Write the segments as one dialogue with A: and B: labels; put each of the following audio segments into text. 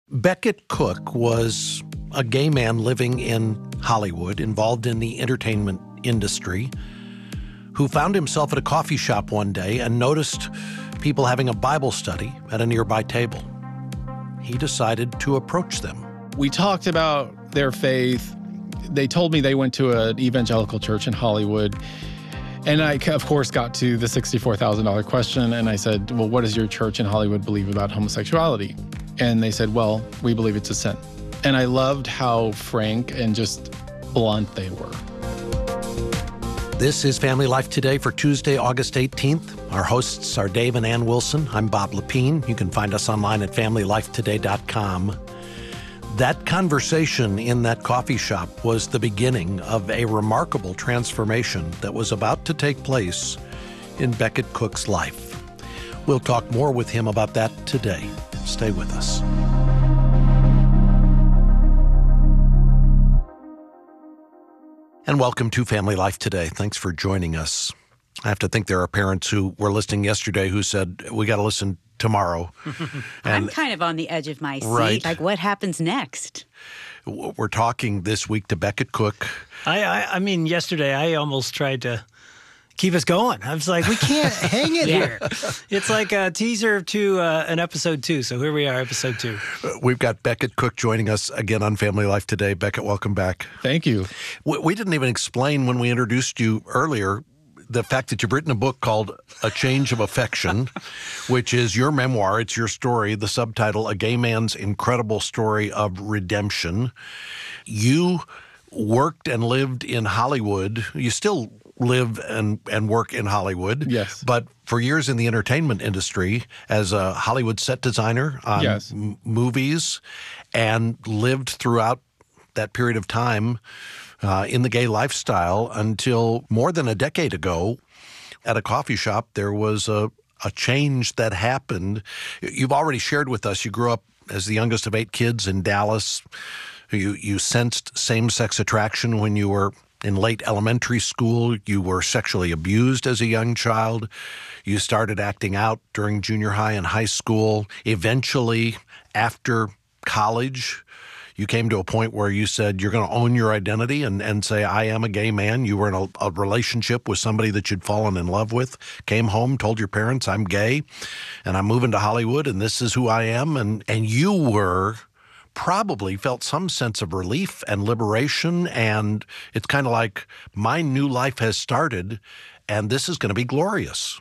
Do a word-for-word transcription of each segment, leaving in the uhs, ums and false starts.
A: Becket Cook was a gay man living in Hollywood, involved in the entertainment industry, who found himself at a coffee shop one day and noticed people having a Bible study at a nearby table. He decided to approach them.
B: We talked about their faith. They told me they went to an evangelical church in Hollywood. And I, of course, got to the sixty-four thousand dollars question. And I said, well, what does your church in Hollywood believe about homosexuality? And they said, well, we believe it's a sin. And I loved how frank and just blunt they were.
A: This is Family Life Today for Tuesday, August eighteenth. Our hosts are Dave and Ann Wilson. I'm Bob Lepine. You can find us online at family life today dot com. That conversation in that coffee shop was the beginning of a remarkable transformation that was about to take place in Becket Cook's life. We'll talk more with him about that today. Stay with us. And welcome to Family Life Today. Thanks for joining us. I have to think there are parents who were listening yesterday who said, we got to listen tomorrow.
C: And I'm kind of on the edge of my seat.
A: Right.
C: Like, what happens next?
A: We're talking this week to Becket Cook.
D: I, I, I mean, yesterday I almost tried to keep us going. I was like, we can't hang it
C: Yeah.
D: here. It's like a teaser to uh, an episode two. So here we are, episode two.
A: We've got Becket Cook joining us again on Family Life Today. Becket, welcome back.
B: Thank you.
A: We, we didn't even explain when we introduced you earlier the fact that you've written a book called A Change of Affection, which is your memoir. It's your story. The subtitle, A Gay Man's Incredible Story of Redemption. You worked and lived in Hollywood. You still live and, and work in Hollywood.
B: Yes.
A: But for years in the entertainment industry as a Hollywood set designer on
B: Yes.
A: m- movies, and lived throughout that period of time uh, in the gay lifestyle until more than a decade ago at a coffee shop, there was a, a change that happened. You've already shared with us, you grew up as the youngest of eight kids in Dallas. You, you sensed same-sex attraction when you were in late elementary school. You were sexually abused as a young child. You started acting out during junior high and high school. Eventually, after college, you came to a point where you said you're going to own your identity and, and say, I am a gay man. You were in a, a relationship with somebody that you'd fallen in love with, came home, told your parents, I'm gay, and I'm moving to Hollywood, and this is who I am. And, and you were probably felt some sense of relief and liberation, and it's kind of like, my new life has started, and this is going to be glorious.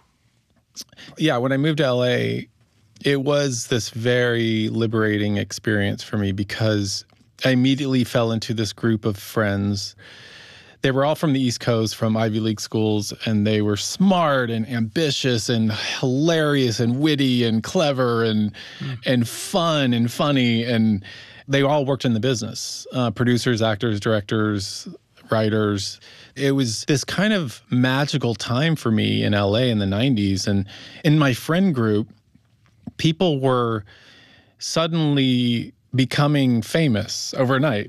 B: Yeah, when I moved to L A, it was this very liberating experience for me because I immediately fell into this group of friends. They were all from the East Coast, from Ivy League schools, and they were smart and ambitious and hilarious and witty and clever and mm. and fun and funny. And they all worked in the business, uh, producers, actors, directors, writers. It was this kind of magical time for me in L A in the nineties. And in my friend group, people were suddenly becoming famous overnight.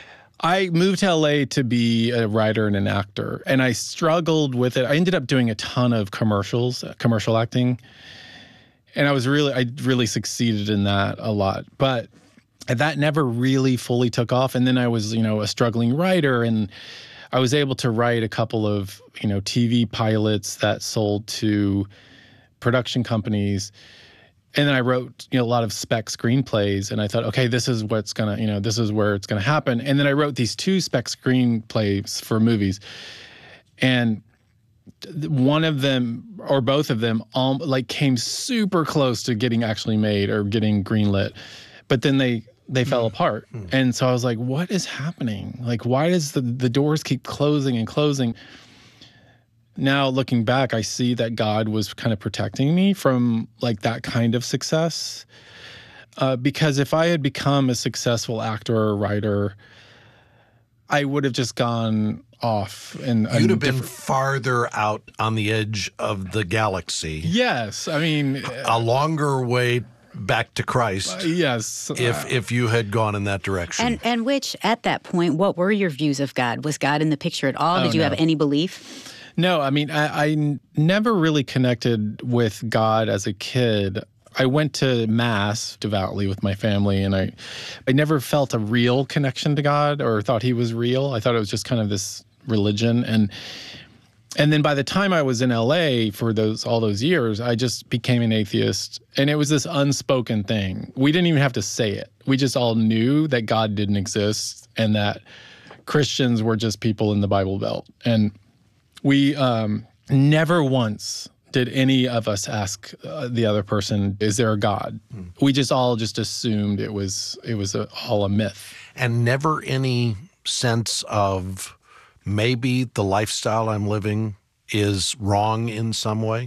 B: I moved to L A to be a writer and an actor, and I struggled with it. I ended up doing a ton of commercials, commercial acting, and I was really, I really succeeded in that a lot. But that never really fully took off. And then I was, you know, a struggling writer, and I was able to write a couple of, you know, T V pilots that sold to production companies. And then I wrote, you know, a lot of spec screenplays, and I thought, okay, this is what's gonna, you know, this is where it's gonna happen. And then I wrote these two spec screenplays for movies, and one of them or both of them, um, like, came super close to getting actually made or getting greenlit, but then they they fell apart. Mm. And so I was like, what is happening? Like, why does the the doors keep closing and closing? Now, looking back, I see that God was kind of protecting me from, like, that kind of success. Uh, because if I had become a successful actor or writer, I would have just gone off. And
A: You'd have been farther out on the edge of the galaxy.
B: Yes. I mean,
A: a longer way back to Christ.
B: Uh, yes.
A: If if you had gone in that direction.
C: And and which, at that point, what were your views of God? Was God in the picture at all?
B: Oh,
C: Did you
B: no.
C: have any belief?
B: No, I mean, I, I never really connected with God as a kid I went to Mass devoutly with my family, and I, I never felt a real connection to God or thought he was real. I thought it was just kind of this religion. And and then by the time I was in L A for those all those years, I just became an atheist. And it was this unspoken thing. We didn't even have to say it. We just all knew that God didn't exist and that Christians were just people in the Bible Belt. And we um, never once did any of us ask uh, the other person, is there a God? Mm. We just all just assumed it was it was a, all a myth.
A: And never any sense of maybe the lifestyle I'm living is wrong in some way?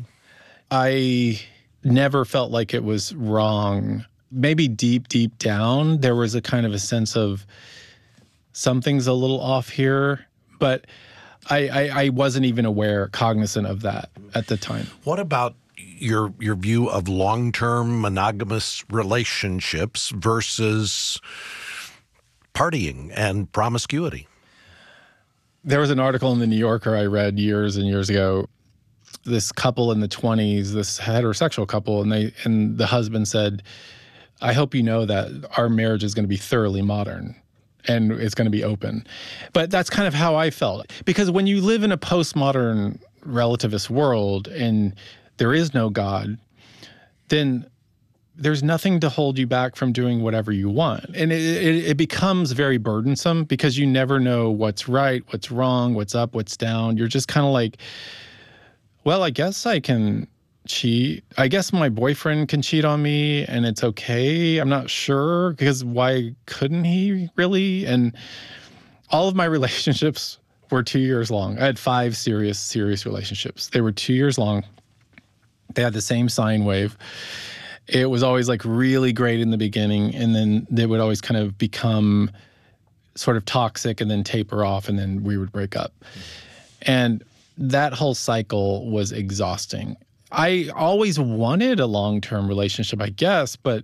B: I never felt like it was wrong. Maybe deep, deep down, there was a kind of a sense of something's a little off here, but I, I, I wasn't even aware, cognizant of that at the time.
A: What about your your view of long-term monogamous relationships versus partying and promiscuity?
B: There was an article in the New Yorker I read years and years ago. This couple in the twenties, this heterosexual couple, and they and the husband said, I hope you know that our marriage is going to be thoroughly modern and it's going to be open. But that's kind of how I felt. Because when you live in a postmodern relativist world and there is no God, then there's nothing to hold you back from doing whatever you want. And it, it, it becomes very burdensome because you never know what's right, what's wrong, what's up, what's down. You're just kind of like, well, I guess I can cheat. I guess my boyfriend can cheat on me and it's okay. I'm not sure because why couldn't he really? And all of my relationships were two years long. I had five serious, serious relationships. They were two years long. They had the same sine wave. It was always like really great in the beginning, and then they would always kind of become sort of toxic and then taper off, and then we would break up. And that whole cycle was exhausting. I always wanted a long-term relationship, I guess, but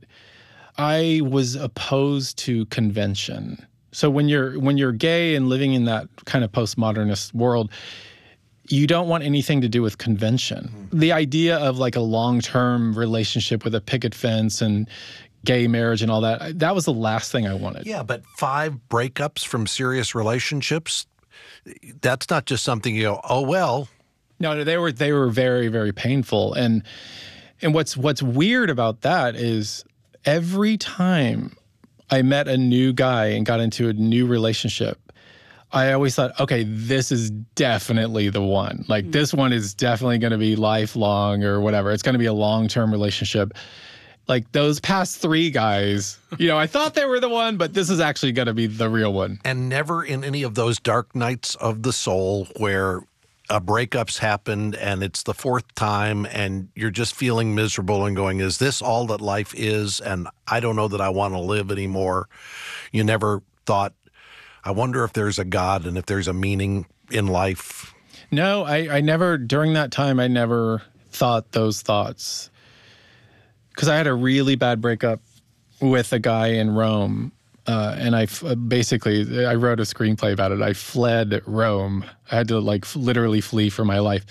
B: I was opposed to convention. So when you're when you're gay and living in that kind of postmodernist world, you don't want anything to do with convention. Mm-hmm. The idea of like a long-term relationship with a picket fence and gay marriage and all that, that was the last thing I wanted.
A: Yeah, but five breakups from serious relationships, that's not just something you go, oh, well.
B: No, no, they were they were very, very painful. And and what's what's weird about that is every time I met a new guy and got into a new relationship, I always thought, okay, this is definitely the one. Like, this one is definitely going to be lifelong or whatever. It's going to be a long-term relationship. Like, those past three guys, you know, I thought they were the one, but this is actually going to be the real one.
A: And never in any of those dark nights of the soul where a breakup's happened and it's the fourth time and you're just feeling miserable and going, is this all that life is? And I don't know that I want to live anymore. You never thought, I wonder if there's a God and if there's a meaning in life.
B: No, I, I never, during that time, I never thought those thoughts. Because I had a really bad breakup with a guy in Rome. Uh, and I basically, I wrote a screenplay about it. I fled Rome. I had to like literally flee for my life.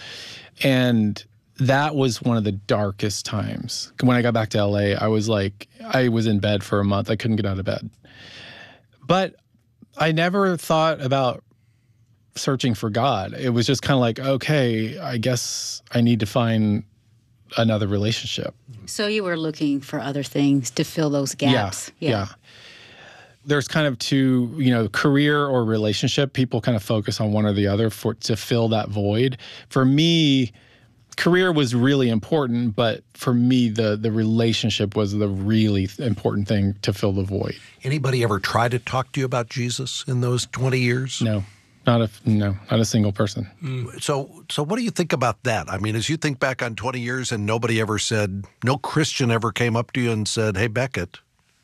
B: And that was one of the darkest times. When I got back to L A, I was like, I was in bed for a month. I couldn't get out of bed. But I never thought about searching for God. It was just kind of like, okay, I guess I need to find another relationship.
C: So you were looking for other things to fill those gaps.
B: Yeah, yeah. yeah. There's kind of two, you know, career or relationship. People kind of focus on one or the other for to fill that void. For me, career was really important, but for me, the the relationship was the really important thing to fill the void.
A: Anybody ever try to talk to you about Jesus in those twenty years?
B: No, not a no, not a single person.
A: Mm. So, so what do you think about that? I mean, as you think back on twenty years, and nobody ever said, no Christian ever came up to you and said, "Hey, Beckett."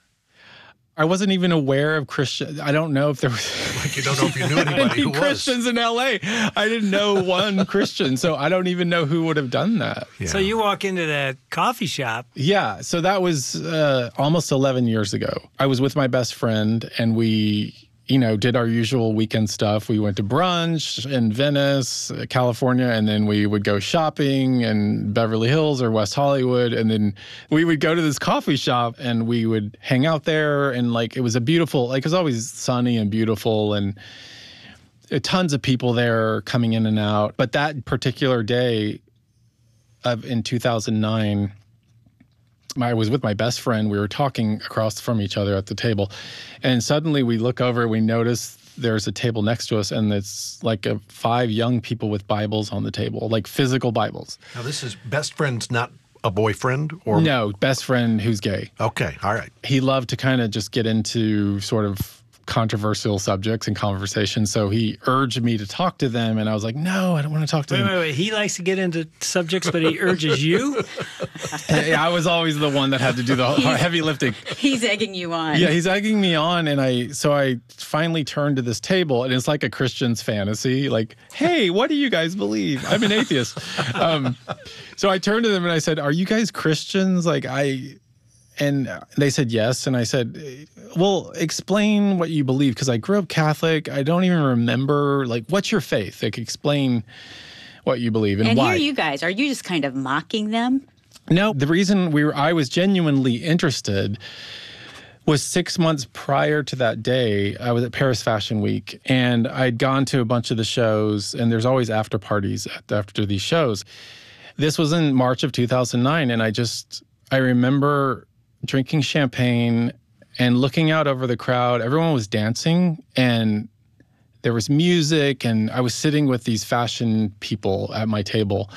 B: I wasn't even aware of Christian. I don't know if there was.
A: Like you don't know if you knew anybody who was.
B: Christians in L A. I didn't know one Christian, so I don't even know who would have done that.
D: Yeah. So you walk into that coffee shop.
B: Yeah. So that was uh, almost eleven years ago. I was with my best friend, and we you know, did our usual weekend stuff. We went to brunch in Venice, California, and then we would go shopping in Beverly Hills or West Hollywood. And then we would go to this coffee shop and we would hang out there. And like, it was a beautiful, like, it was always sunny and beautiful and tons of people there coming in and out. But that particular day of in two thousand nine, I was with my best friend. We were talking across from each other at the table. And suddenly we look over, we notice there's a table next to us, and it's like a, five young people with Bibles on the table, like physical Bibles.
A: Now, this is best friend's not a boyfriend? Or
B: No, best friend who's gay.
A: Okay, all right.
B: He loved to kind of just get into sort of controversial subjects and conversations. So he urged me to talk to them, and I was like, no, I don't want to talk to
D: Wait,
B: them.
D: wait, wait. He likes to get into subjects, but he urges you?
B: I was always the one that had to do the heavy lifting.
C: He's egging you on.
B: Yeah, he's egging me on, and I so I finally turned to this table, and it's like a Christian's fantasy. Like, hey, what do you guys believe? I'm an atheist. um, so I turned to them and I said, "Are you guys Christians?" Like I, and they said yes, and I said, "Well, explain what you believe, because I grew up Catholic. I don't even remember. Like, what's your faith? Like, explain what you believe and,
C: and
B: why."
C: here you guys, are you just kind of mocking them?
B: No, the reason we were I was genuinely interested was six months prior to that day. I was at Paris Fashion Week, and I'd gone to a bunch of the shows, and there's always after parties after these shows. This was in March of two thousand nine, and I just, I remember drinking champagne and looking out over the crowd. Everyone was dancing, and there was music, and I was sitting with these fashion people at my table.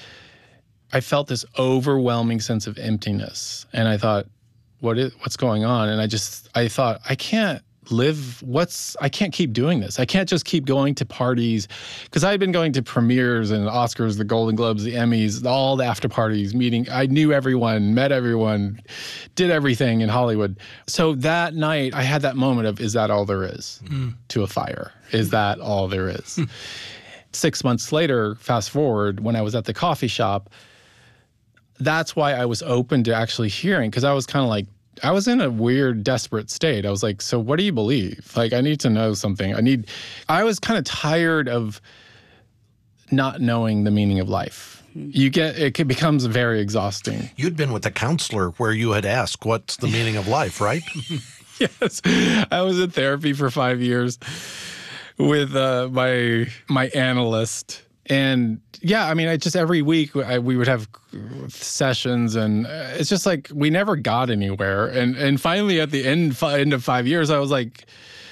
B: I felt this overwhelming sense of emptiness, and I thought, what is, what's going on? And I just, I thought, I can't live, what's, I can't keep doing this. I can't just keep going to parties, because I had been going to premieres and Oscars, the Golden Globes, the Emmys, all the after parties, meeting, I knew everyone, met everyone, did everything in Hollywood. So that night, I had that moment of, is that all there is mm. to a fire? Is that all there is? Six months later, fast forward, when I was at the coffee shop, that's why I was open to actually hearing, because I was kind of like, I was in a weird, desperate state. I was like, so what do you believe? Like, I need to know something. I need, I was kind of tired of not knowing the meaning of life. You get, it becomes very exhausting.
A: You'd been with a counselor where you had asked, what's the meaning of life, right?
B: Yes. I was in therapy for five years with uh, my my analyst. And yeah, I mean, I just every week I, we would have sessions, and it's just like we never got anywhere. And and finally, at the end end of five years, I was like,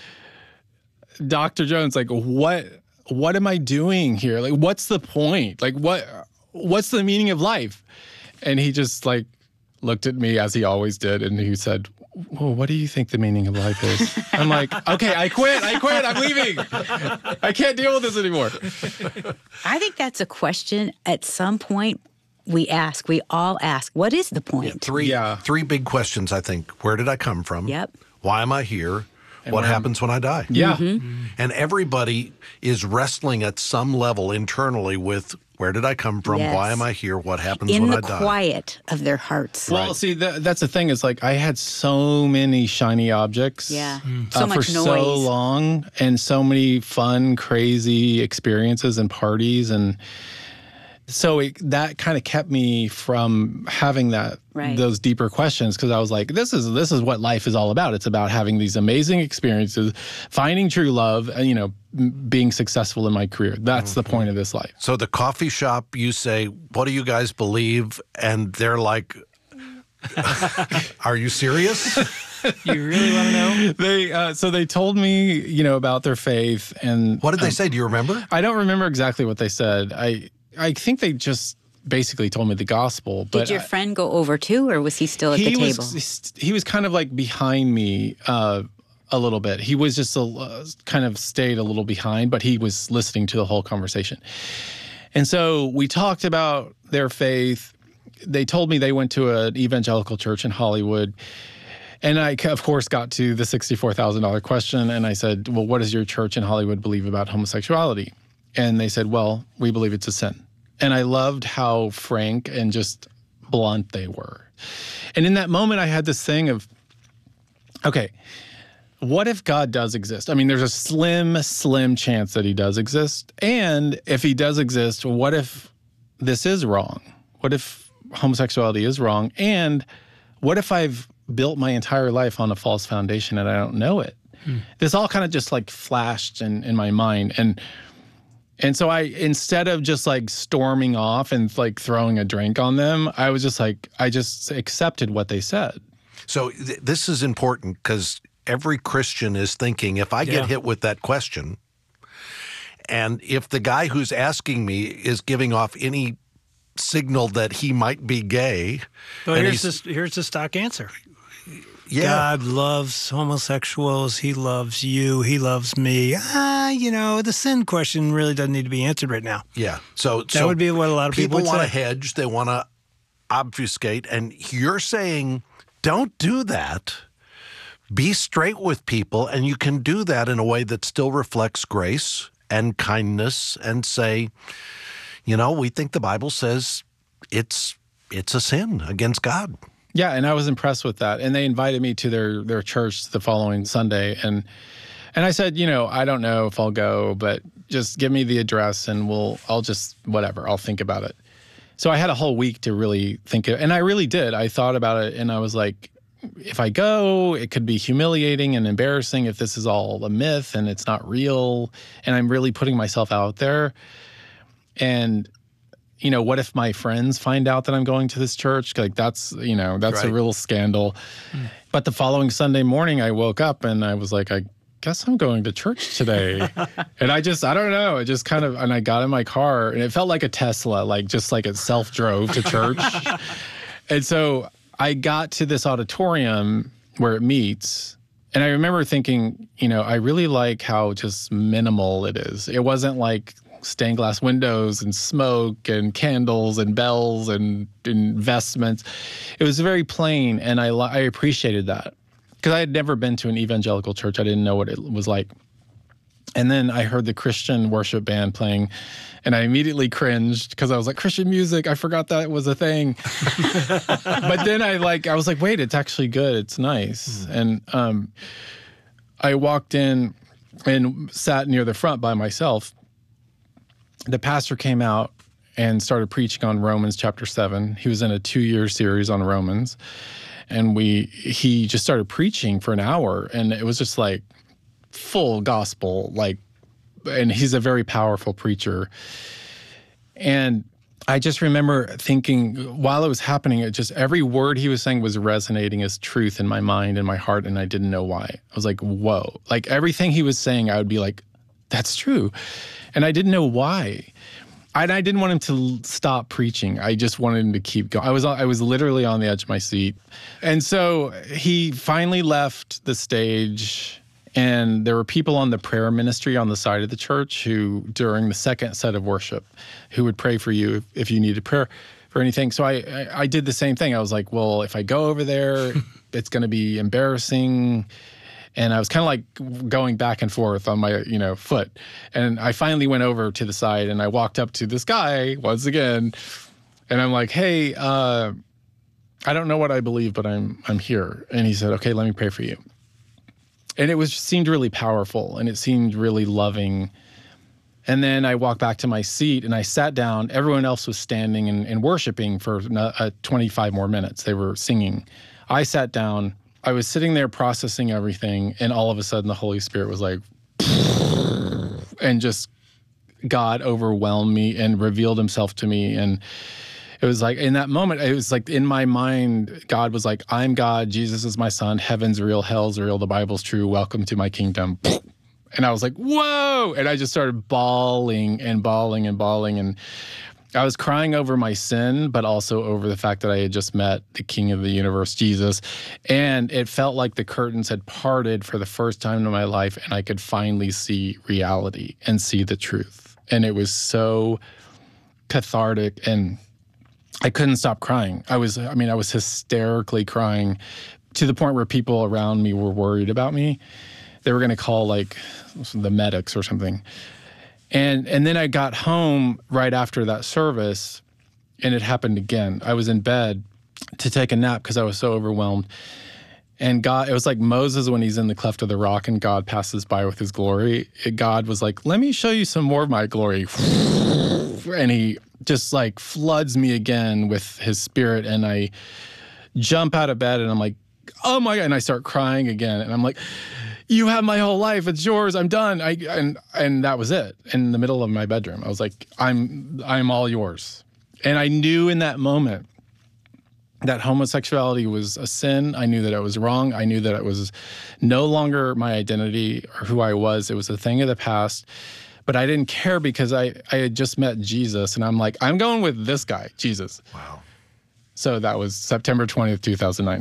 B: Doctor Jones, like, what what am I doing here? Like, what's the point? Like, what what's the meaning of life? And he just like looked at me as he always did, and he said, well, what do you think the meaning of life is? I'm like, okay, I quit, I quit, I'm leaving. I can't deal with this anymore.
C: I think that's a question at some point we ask, we all ask, what is the point?
A: Yeah, three,
B: Yeah.
A: three big questions, I think. Where did I come from?
C: Yep.
A: Why am I here?
B: And
A: what
B: where-
A: happens when I die?
B: Yeah.
C: Mm-hmm.
A: And everybody is wrestling at some level internally with, where did I come from?
C: Yes.
A: Why am I here? What happens
C: In
A: when
C: the
A: I die?
C: quiet of their hearts.
B: Well, see, that, that's the thing is like I had so many shiny objects.
C: Yeah.
B: uh,
C: So much
B: for
C: noise.
B: so long, and so many fun, crazy experiences and parties. And so it, that kind of kept me from having that
C: Right.
B: those deeper questions, because I was like, this is this is what life is all about. It's about having these amazing experiences, finding true love, and, you know, m- being successful in my career. That's
A: Mm-hmm.
B: the point of this life.
A: So the coffee shop, you say, what do you guys believe? And they're like, are you serious?
D: You really want to know?
B: They uh, so they told me, you know, about their faith, and
A: What did they
B: um,
A: say? Do you remember?
B: I don't remember exactly what they said. I I think they just basically told me the gospel. But
C: Did your
B: I-
C: friend go over too, or was he still at
B: he
C: the table?
B: was he was kind of like behind me uh, a little bit. He was just a, uh, kind of stayed a little behind, but he was listening to the whole conversation. And so we talked about their faith. They told me they went to an evangelical church in Hollywood. And I, of course, got to the sixty-four thousand dollars question. And I said, well, what does your church in Hollywood believe about homosexuality? And they said, well, we believe it's a sin. And I loved how frank and just blunt they were. And in that moment, I had this thing of, okay, what if God does exist? I mean, there's a slim, slim chance that he does exist. And if he does exist, what if this is wrong? What if homosexuality is wrong? And what if I've built my entire life on a false foundation and I don't know it? Hmm. This all kind of just like flashed in, in my mind. And and so I, instead of just like storming off and like throwing a drink on them, I was just like, I just accepted what they said.
A: So th- this is important because every Christian is thinking, if I get
D: Yeah.
A: hit with that question, and if the guy who's asking me is giving off any signal that he might be gay,
D: Well,
A: and
D: here's
A: he's-
D: the, here's the stock answer.
A: yeah,
D: God loves homosexuals. He loves you. He loves me. Ah, you know, the sin question really doesn't need to be answered right now.
A: yeah. So
D: That
A: so
D: would be what a lot of people,
A: people
D: would
A: want to
D: say.
A: hedge, they want to obfuscate, and you're saying, don't do that. Be straight with people, and you can do that in a way that still reflects grace and kindness, and say, you know, we think the Bible says it's it's a sin against God.
B: Yeah, and I was impressed with that. And they invited me to their their church the following Sunday. And and I said, you know, I don't know if I'll go, but just give me the address and we'll I'll just whatever, I'll think about it. So I had a whole week to really think it, and I really did. I thought about it and I was like, if I go, it could be humiliating and embarrassing if this is all a myth and it's not real, and I'm really putting myself out there. And, you know, what if my friends find out that I'm going to this church? Like, that's, you know, that's
A: Right.
B: a real scandal. Mm. But the following Sunday morning, I woke up and I was like, I guess I'm going to church today. And I just, I don't know, it just kind of, and I got in my car and it felt like a Tesla, like just like it self-drove to church. And so I got to this auditorium where it meets, and I remember thinking, you know, I really like how just minimal it is. It wasn't like stained glass windows and smoke and candles and bells and investments. It was very plain, and I, I appreciated that because I had never been to an evangelical church. I didn't know what it was like. And then I heard the Christian worship band playing, and I immediately cringed because I was like, Christian music, I forgot that was a thing. But then I like, I was like, wait, it's actually good. It's nice. Mm. And um, I walked in and sat near the front by myself. The pastor came out and started preaching on Romans chapter seven. He was in a two-year series on Romans. And we, he just started preaching for an hour, and it was just like, full gospel, like, and he's a very powerful preacher. And I just remember thinking while it was happening, it just, every word he was saying was resonating as truth in my mind and my heart, and I didn't know why. I was like, whoa. Like, everything he was saying, I would be like, that's true. And I didn't know why. And I didn't want him to stop preaching. I just wanted him to keep going. I was I was literally on the edge of my seat. And so he finally left the stage. And there were people on the prayer ministry on the side of the church who, during the second set of worship, who would pray for you if, if you needed prayer for anything. So I, I, I did the same thing. I was like, well, if I go over there, it's going to be embarrassing. And I was kind of like going back and forth on my, you know, foot. And I finally went over to the side and I walked up to this guy once again. And I'm like, hey, uh, I don't know what I believe, but I'm I'm here. And he said, okay, let me pray for you. And it was seemed really powerful, and it seemed really loving. And then I walked back to my seat, and I sat down. Everyone else was standing and, and worshiping for uh, twenty-five more minutes. They were singing. I sat down. I was sitting there processing everything, and all of a sudden the Holy Spirit was like, and just God overwhelmed me and revealed himself to me. And it was like, in that moment, it was like in my mind, God was like, I'm God, Jesus is my son, heaven's real, hell's real, the Bible's true, welcome to my kingdom. And I was like, whoa! And I just started bawling and bawling and bawling. And I was crying over my sin, but also over the fact that I had just met the King of the universe, Jesus. And it felt like the curtains had parted for the first time in my life, and I could finally see reality and see the truth. And it was so cathartic, and I couldn't stop crying. I was, I mean, I was hysterically crying to the point where people around me were worried about me. They were going to call like the medics or something. And and then I got home right after that service, and it happened again. I was in bed to take a nap because I was so overwhelmed. And God, it was like Moses when he's in the cleft of the rock and God passes by with his glory. It, God was like, let me show you some more of my glory. And he just like floods me again with his spirit. And I jump out of bed and I'm like, oh my God. And I start crying again. And I'm like, you have my whole life. It's yours. I'm done. I and and that was it. In the middle of my bedroom, I was like, I'm I'm all yours. And I knew in that moment that homosexuality was a sin. I knew that it was wrong. I knew that it was no longer my identity or who I was. It was a thing of the past. But I didn't care because I, I had just met Jesus. And I'm like, I'm going with this guy, Jesus.
A: Wow.
B: So that was September twentieth, two thousand nine.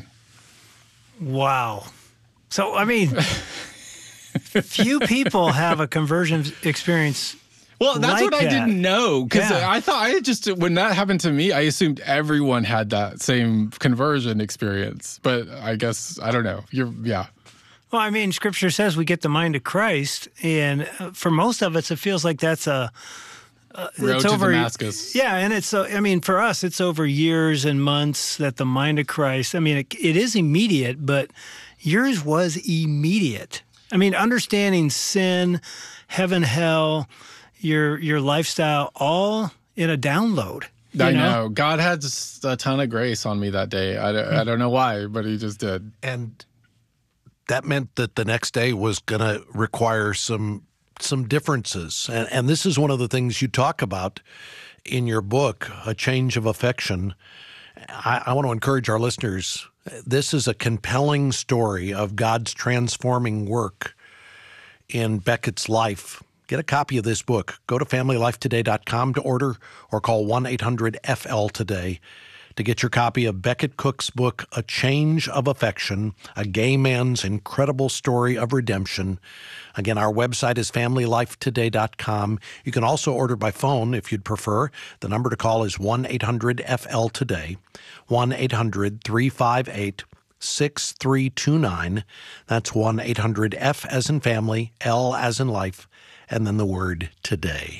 D: Wow. So, I mean, few people have a conversion experience.
B: Well, that's
D: like
B: what I
D: that.
B: didn't know, because
D: Yeah.
B: I thought I just, when that happened to me, I assumed everyone had that same conversion experience. But I guess, I don't know. You're, yeah.
D: Well, I mean, Scripture says we get the mind of Christ, and uh, for most of us, it feels like that's a uh,
B: Road
D: it's
B: to
D: over.
B: Damascus.
D: Yeah, and it's. Uh, I mean, for us, it's over years and months that the mind of Christ. I mean, it, it is immediate, but yours was immediate. I mean, understanding sin, heaven, hell, your your lifestyle, all in a download. You
B: I
D: know?
B: know. God had just a ton of grace on me that day. I, don't- I don't know why, but he just did.
A: And that meant that the next day was going to require some some differences. And, and this is one of the things you talk about in your book, A Change of Affection. I, I want to encourage our listeners. This is a compelling story of God's transforming work in Beckett's life. Get a copy of this book. Go to family life today dot com to order or call one eight hundred F L today to get your copy of Becket Cook's book, A Change of Affection, a gay man's incredible story of redemption. Again, our website is family life today dot com. You can also order by phone if you'd prefer. The number to call is one eight hundred F L today, one eight hundred three five eight six three two nine. That's one eight hundred F as in family, L as in life, and then the word today.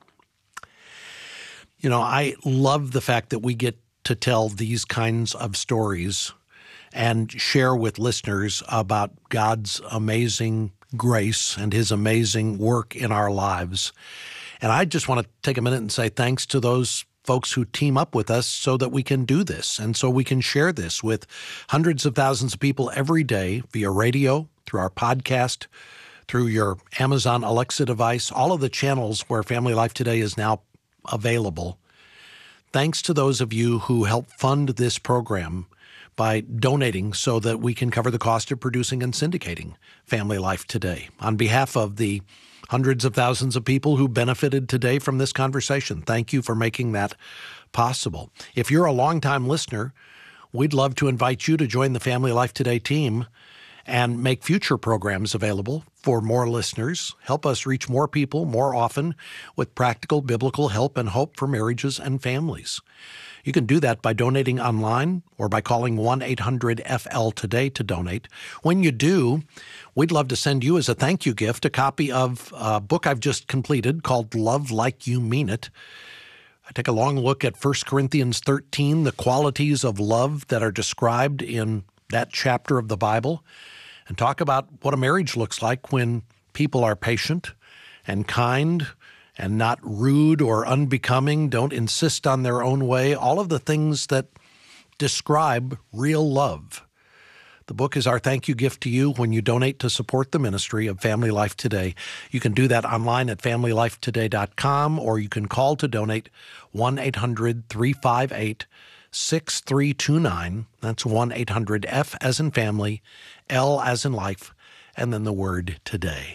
A: You know, I love the fact that we get to tell these kinds of stories and share with listeners about God's amazing grace and his amazing work in our lives. And I just want to take a minute and say thanks to those folks who team up with us so that we can do this and so we can share this with hundreds of thousands of people every day via radio, through our podcast, through your Amazon Alexa device, all of the channels where Family Life Today is now available. Thanks to those of you who help fund this program by donating so that we can cover the cost of producing and syndicating Family Life Today. On behalf of the hundreds of thousands of people who benefited today from this conversation, thank you for making that possible. If you're a longtime listener, we'd love to invite you to join the Family Life Today team and make future programs available for more listeners. Help us reach more people more often with practical biblical help and hope for marriages and families. You can do that by donating online or by calling one eight hundred F L today to donate. When you do, we'd love to send you as a thank you gift a copy of a book I've just completed called Love Like You Mean It. I take a long look at First Corinthians thirteen, the qualities of love that are described in that chapter of the Bible, and talk about what a marriage looks like when people are patient and kind and not rude or unbecoming, don't insist on their own way, all of the things that describe real love. The book is our thank you gift to you when you donate to support the ministry of Family Life Today. You can do that online at family life today dot com, or you can call to donate one eight hundred three five eight six three two nine. That's one eight hundred F as in family, L as in life, and then the word today.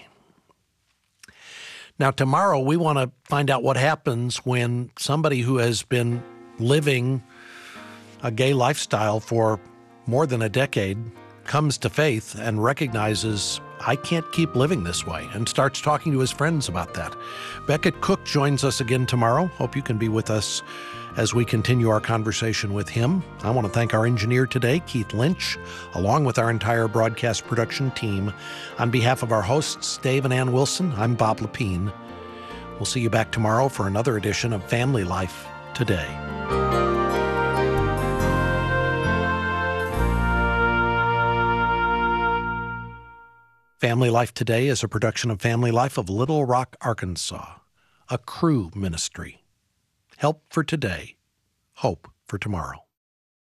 A: Now, tomorrow we want to find out what happens when somebody who has been living a gay lifestyle for more than a decade comes to faith and recognizes, I can't keep living this way, and starts talking to his friends about that. Becket Cook joins us again tomorrow. Hope you can be with us as we continue our conversation with him. I want to thank our engineer today, Keith Lynch, along with our entire broadcast production team. On behalf of our hosts, Dave and Ann Wilson, I'm Bob Lepine. We'll see you back tomorrow for another edition of Family Life Today. Family Life Today is a production of Family Life of Little Rock, Arkansas, a Cru ministry. Help for today, hope for tomorrow.